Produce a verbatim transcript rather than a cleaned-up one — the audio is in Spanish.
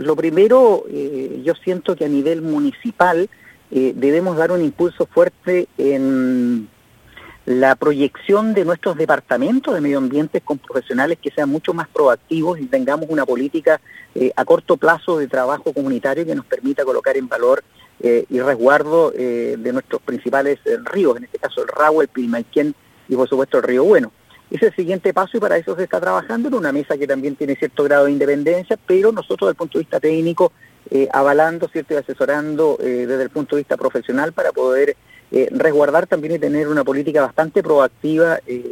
Lo primero, eh, yo siento que a nivel municipal eh, debemos dar un impulso fuerte en la proyección de nuestros departamentos de medio ambiente con profesionales que sean mucho más proactivos y tengamos una política eh, a corto plazo de trabajo comunitario que nos permita colocar en valor eh, y resguardo eh, de nuestros principales eh, ríos, en este caso el Rahue, el Pilmaiquén y por supuesto el Río Bueno. Ese es el siguiente paso y para eso se está trabajando en una mesa que también tiene cierto grado de independencia, pero nosotros desde el punto de vista técnico eh, avalando, cierto, y asesorando eh, desde el punto de vista profesional para poder eh, resguardar también y tener una política bastante proactiva eh,